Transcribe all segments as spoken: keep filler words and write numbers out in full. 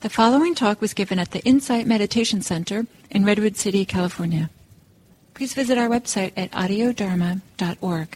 The following talk was given at the Insight Meditation Center in Redwood City, California. Please visit our website at audio dharma dot org.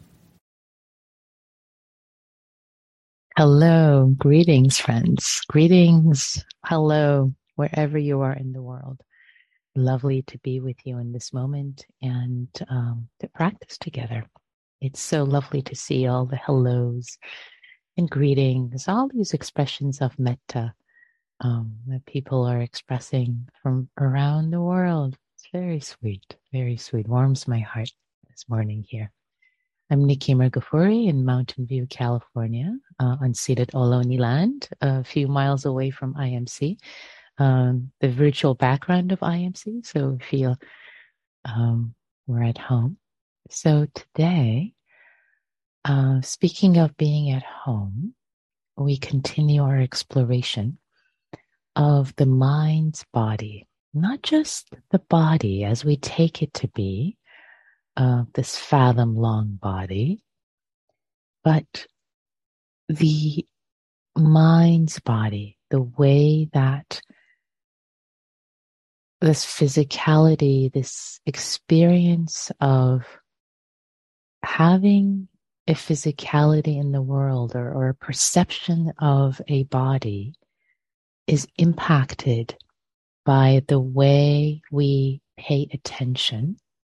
Hello, greetings, friends. Greetings, hello, wherever you are in the world. Lovely to be with you in this moment and um, to practice together. It's so lovely to see all the hellos and greetings, all these expressions of metta um, that people are expressing from around the world. It's very sweet, very sweet. Warms my heart this morning here. I'm Nikki Mergafuri in Mountain View, California, uh, unceded Ohlone land, a few miles away from I M C, um, the virtual background of I M C, so we feel um, we're at home. So today, uh, speaking of being at home, we continue our exploration of the mind's body, not just the body as we take it to be, uh, this fathom-long body, but the mind's body, the way that this physicality, this experience of having a physicality in the world or, or a perception of a body is impacted by the way we pay attention,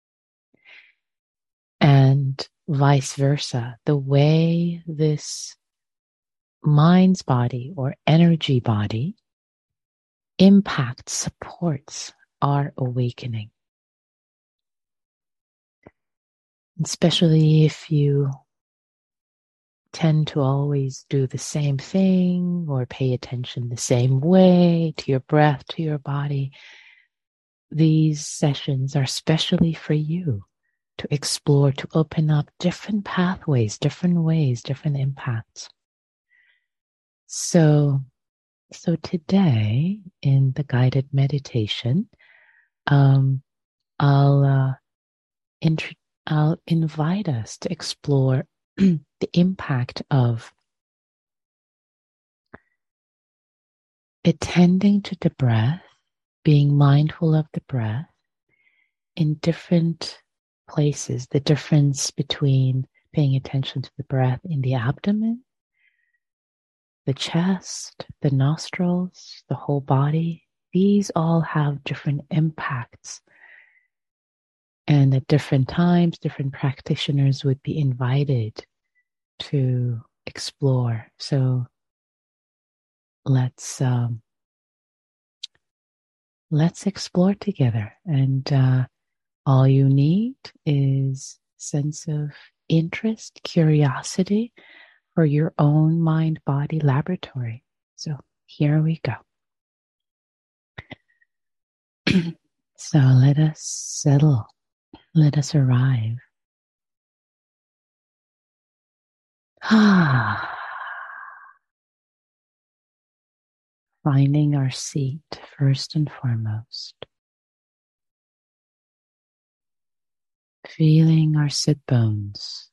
and vice versa, the way this mind's body or energy body impacts, supports our awakening. Especially if you tend to always do the same thing or pay attention the same way to your breath, to your body, these sessions are specially for you to explore, to open up different pathways, different ways, different impacts. So, so today in the guided meditation, um, I'll, uh, int- I'll invite us to explore the impact of attending to the breath, being mindful of the breath in different places, the difference between paying attention to the breath in the abdomen, the chest, the nostrils, the whole body. These all have different impacts. And at different times, different practitioners would be invited to explore. So let's um, let's explore together. And uh, all you need is a sense of interest, curiosity for your own mind-body laboratory. So here we go. So let us settle. Let us arrive. Ah. Finding our seat first and foremost. Feeling our sit bones.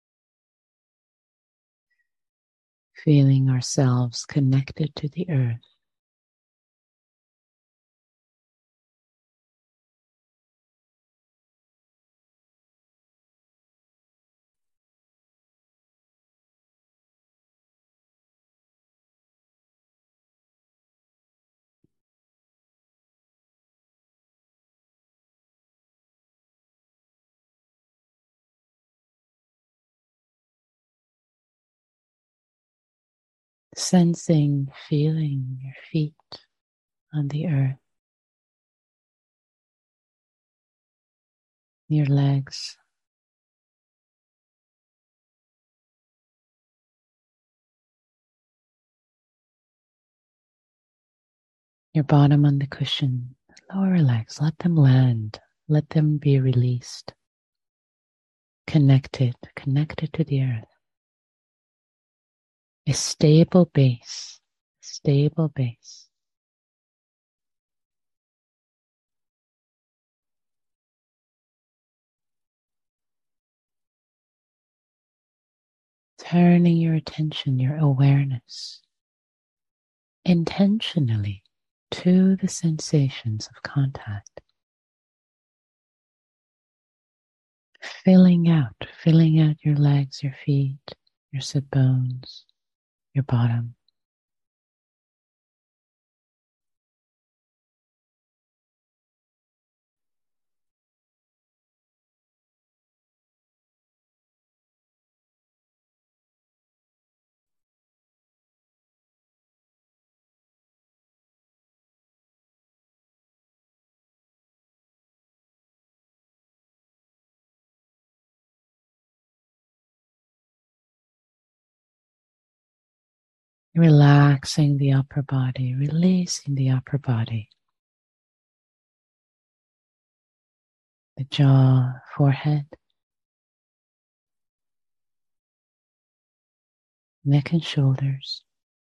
Feeling ourselves connected to the earth. Sensing, feeling your feet on the earth. Your legs. Your bottom on the cushion. Lower legs, let them land. Let them be released. Connected, connected to the earth. A stable base, stable base. Turning your attention, your awareness intentionally to the sensations of contact, filling out, filling out your legs, your feet, your sit bones, your bottom. Relaxing the upper body, releasing the upper body, the jaw, forehead, neck and shoulders,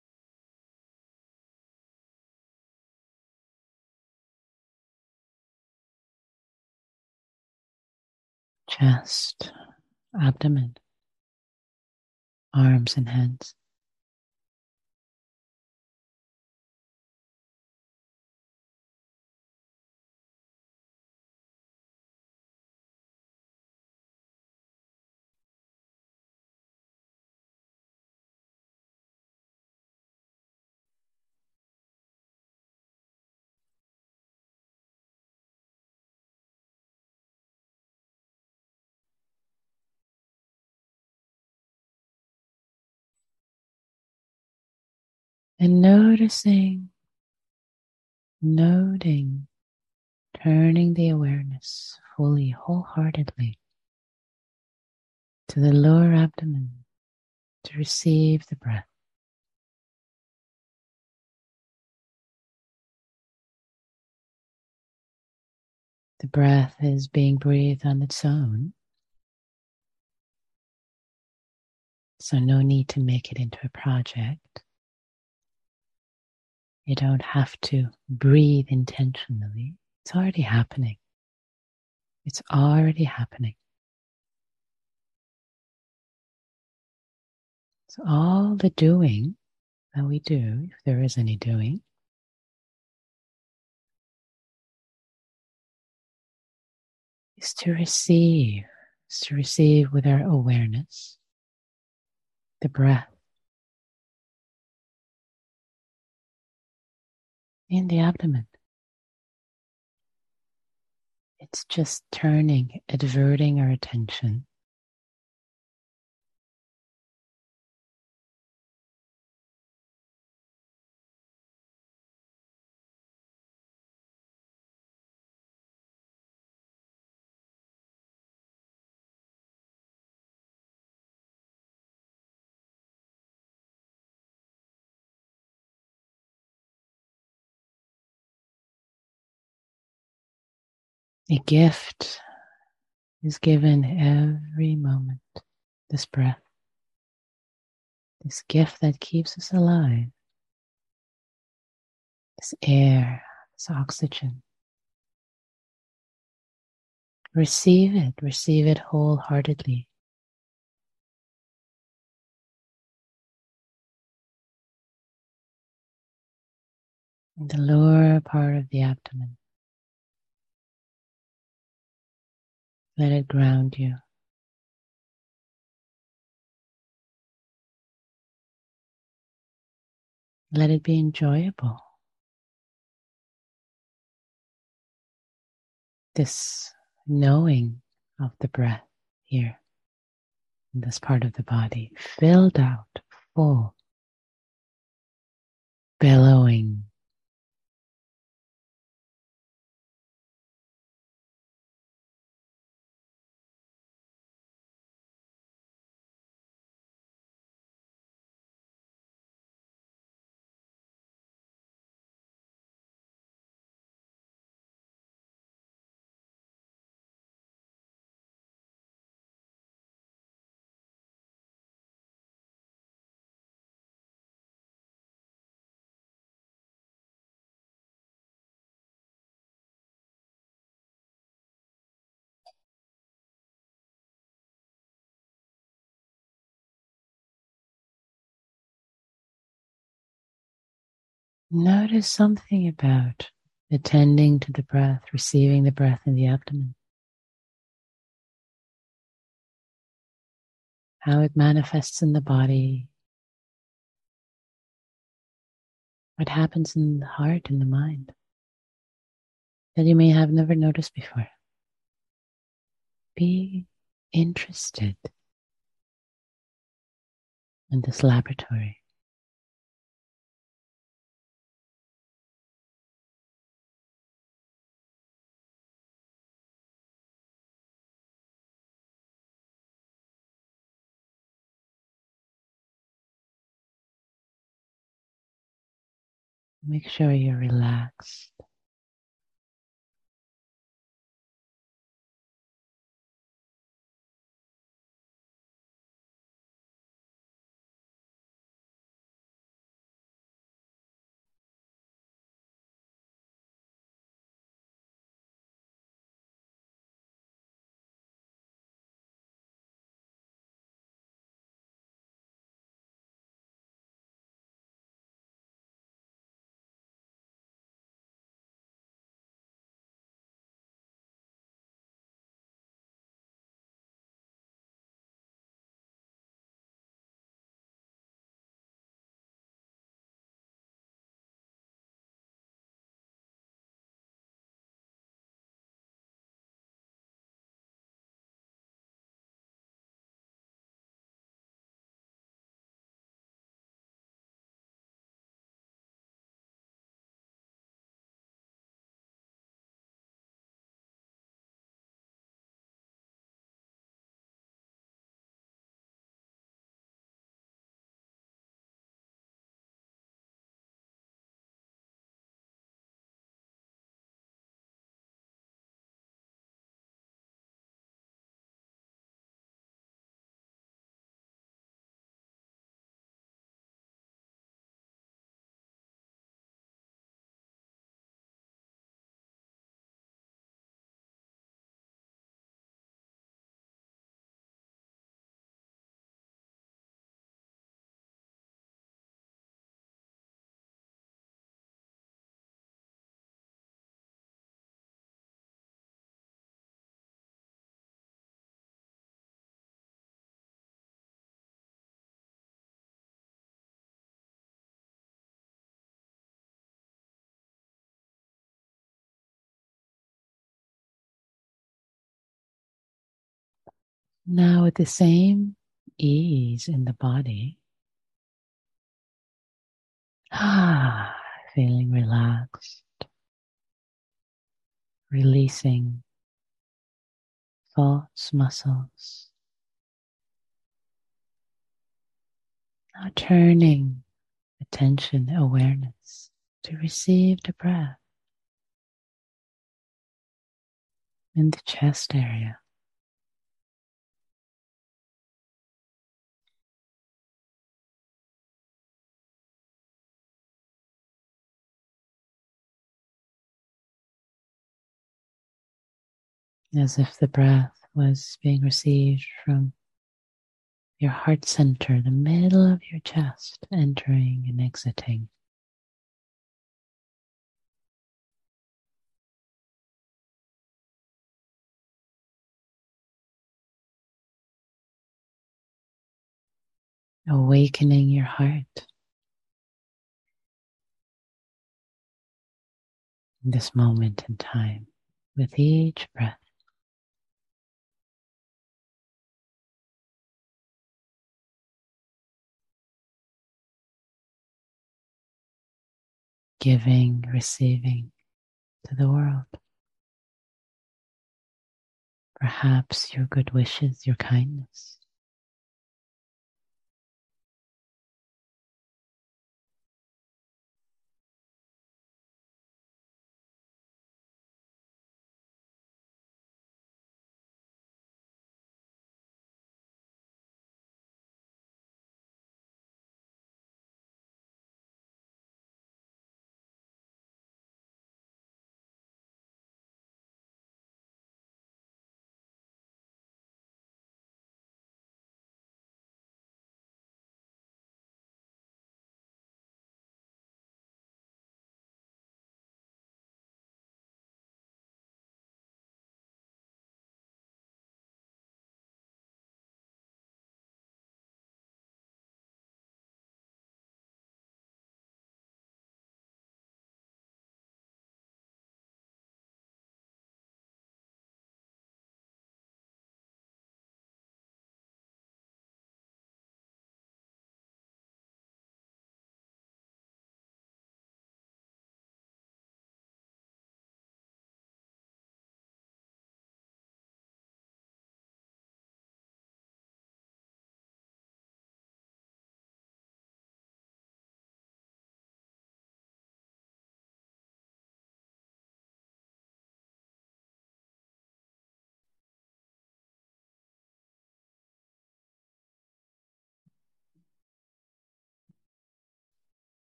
chest, abdomen, arms and hands. And noticing, noting, turning the awareness fully, wholeheartedly to the lower abdomen to receive the breath. The breath is being breathed on its own, so no need to make it into a project. You don't have to breathe intentionally. It's already happening. It's already happening. So all the doing that we do, if there is any doing, is to receive, is to receive with our awareness the breath in the abdomen. It's just turning, adverting our attention a gift is given every moment. This breath, this gift that keeps us alive, this air, this oxygen. Receive it, receive it wholeheartedly. In the lower part of the abdomen, let it ground you. Let it be enjoyable. This knowing of the breath here in this part of the body, filled out, full, billowing. Notice something about attending to the breath, receiving the breath in the abdomen, how it manifests in the body, what happens in the heart and the mind that you may have never noticed before. Be interested in this laboratory. Make sure you're relaxed. Now, with the same ease in the body, ah, feeling relaxed, releasing thoughts, muscles. Now turning attention, awareness to receive the breath in the chest area. As if the breath was being received from your heart center, the middle of your chest, entering and exiting. Awakening your heart in this moment in time with each breath. Giving, receiving to the world. Perhaps your good wishes, your kindness.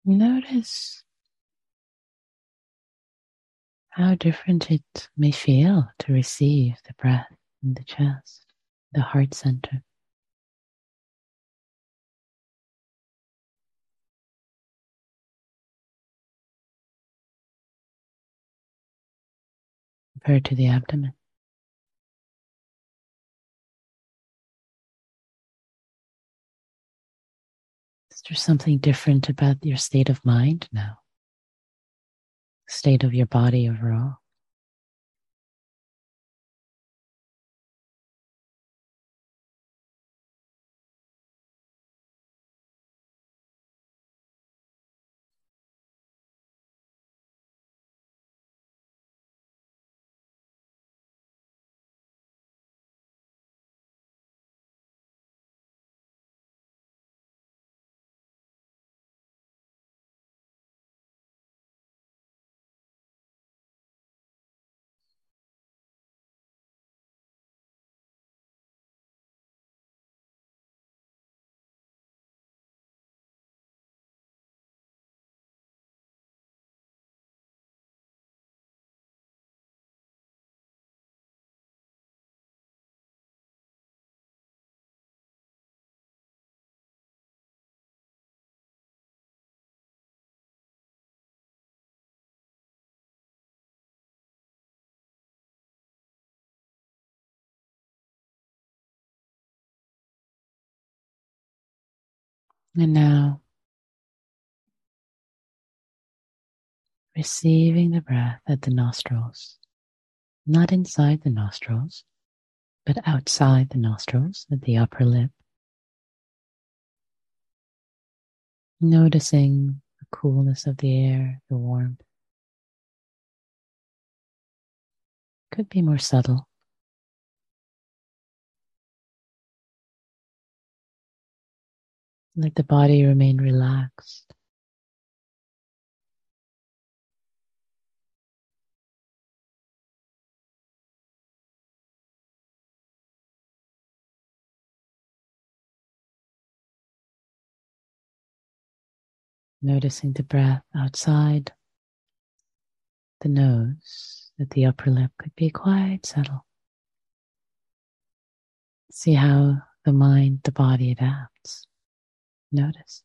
Notice how different it may feel to receive the breath in the chest, the heart center, compared to the abdomen. Is there something different about your state of mind now? State of your body overall? And now, receiving the breath at the nostrils, not inside the nostrils, but outside the nostrils at the upper lip. Noticing the coolness of the air, the warmth. Could be more subtle. Let the body remain relaxed. Noticing the breath outside the nose at the upper lip could be quite subtle. See how the mind, the body adapts. Notice.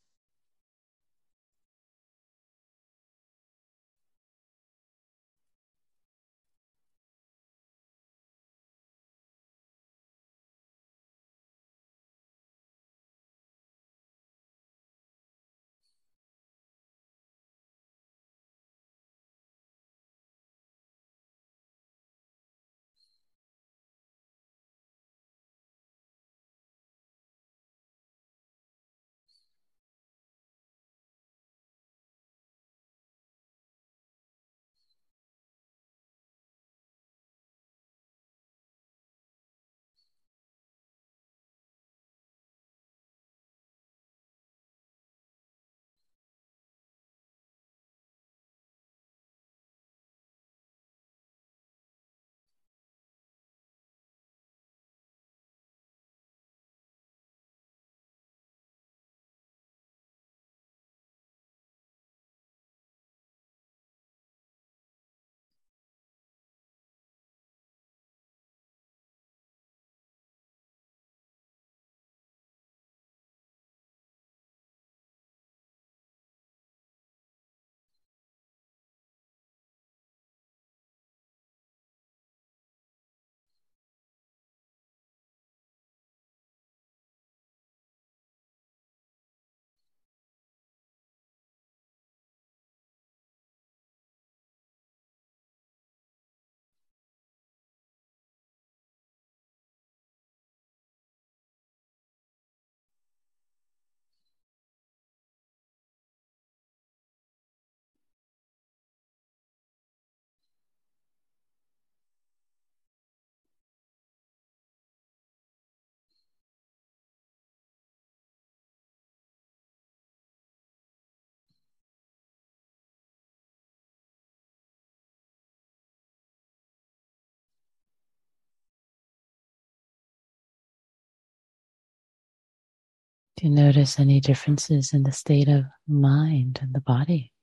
Do you notice any differences in the state of mind and the body?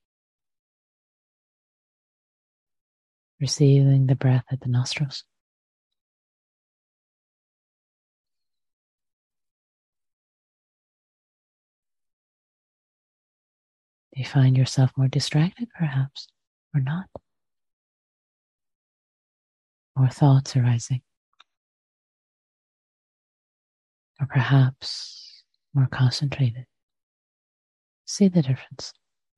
Receiving the breath at the nostrils. Do you find yourself more distracted, perhaps, or not? More thoughts arising? Or perhaps more concentrated? See the difference.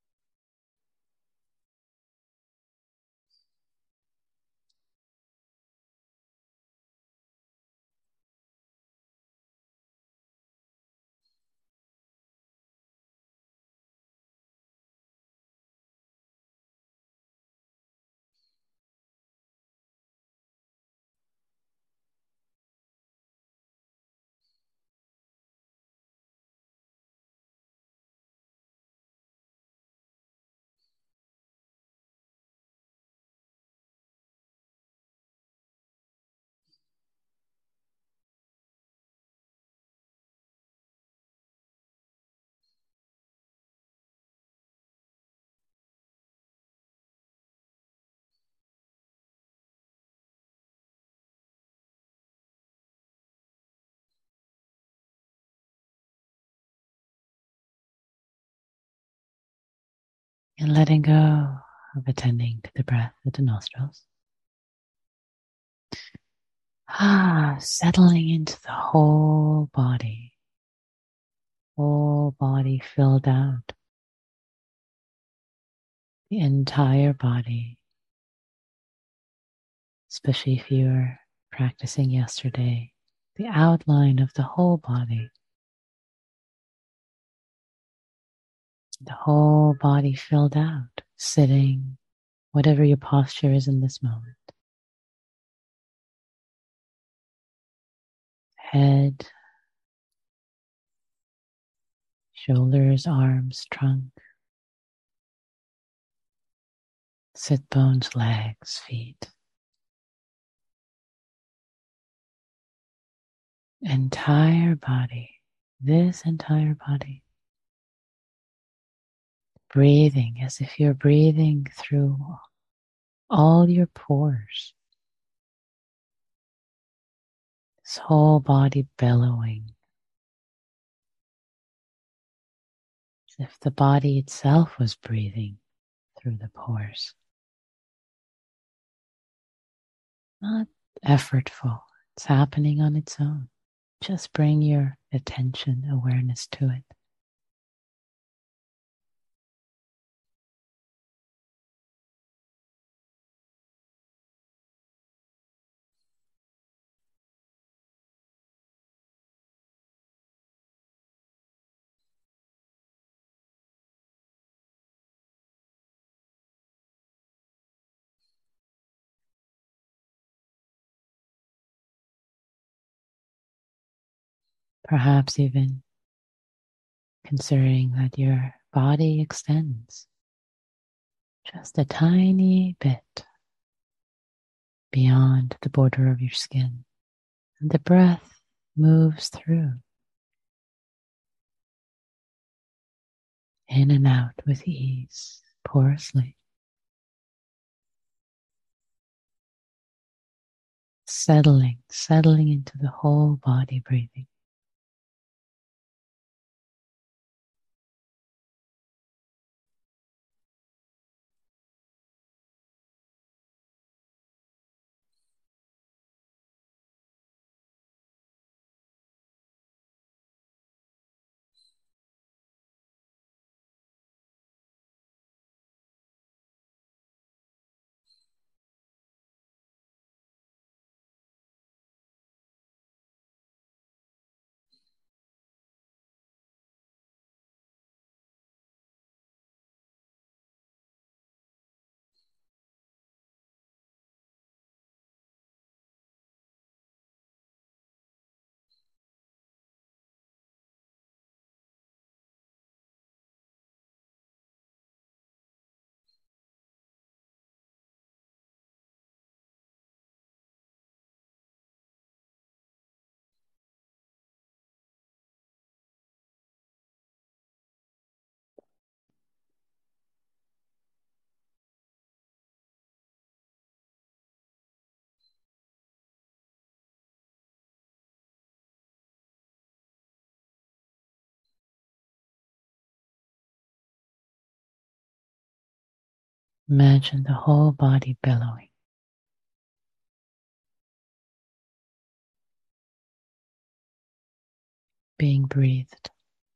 And letting go of attending to the breath at the nostrils. Ah, settling into the whole body. Whole body filled out. The entire body. Especially if you were practicing yesterday. The outline of the whole body. The whole body filled out. Sitting. Whatever your posture is in this moment. Head. Shoulders, arms, trunk. Sit bones, legs, feet. Entire body, this entire body. Breathing as if you're breathing through all your pores. This whole body bellowing. As if the body itself was breathing through the pores. Not effortful, it's happening on its own. Just bring your attention, awareness to it. Perhaps even considering that your body extends just a tiny bit beyond the border of your skin. And the breath moves through, in and out with ease, porously. Settling, settling into the whole body breathing. Imagine the whole body billowing, being breathed.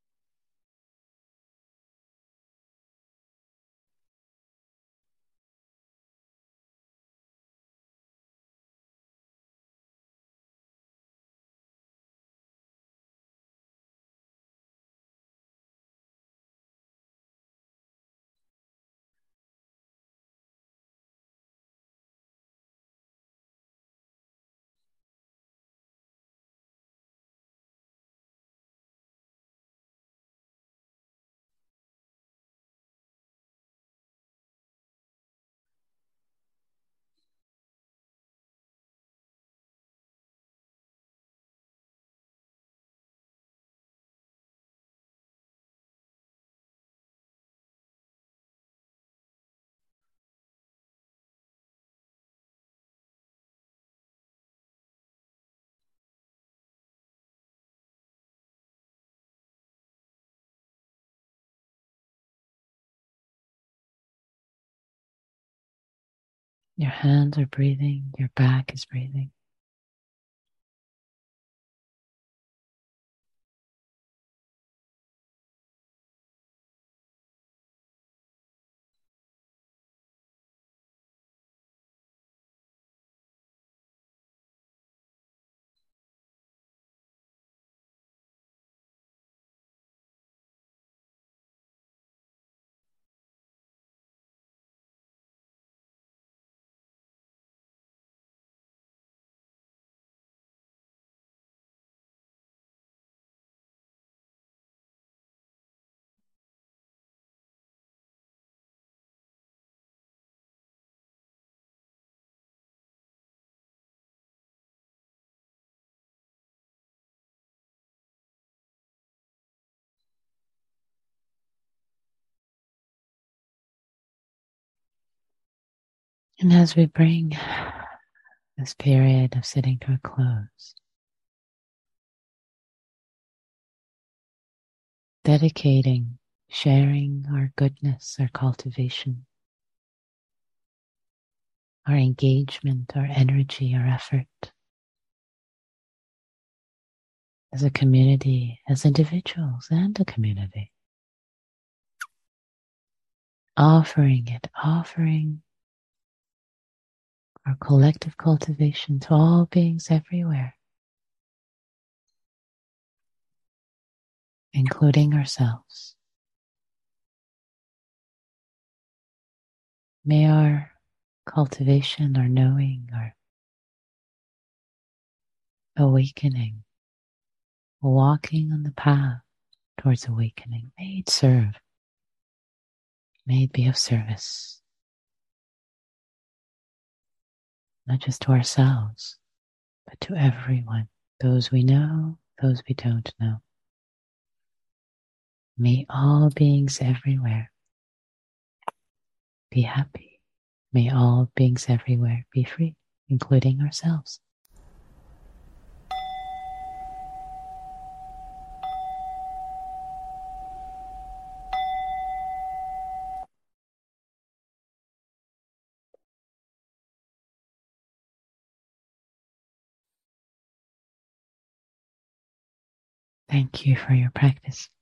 Your hands are breathing, your back is breathing. And as we bring this period of sitting to a close, dedicating, sharing our goodness, our cultivation, our engagement, our energy, our effort as a community, as individuals and a community. Offering it, offering our collective cultivation to all beings everywhere, including ourselves. May our cultivation, our knowing, our awakening, walking on the path towards awakening, may it serve, may it be of service, not just to ourselves, but to everyone, those we know, those we don't know. May all beings everywhere be happy. May all beings everywhere be free, including ourselves. Thank you for your practice.